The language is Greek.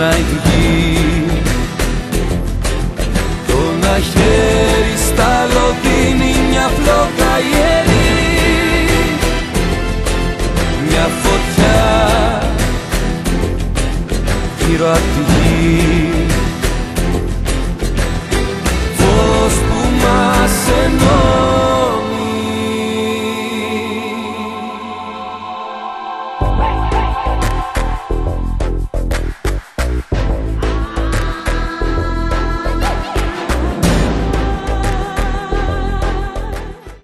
πονάει τη γη. Το ένα χέρι στ' άλλο δίνει μια φλόγα ιερή, μια φωτιά γύρω απ' τη γη.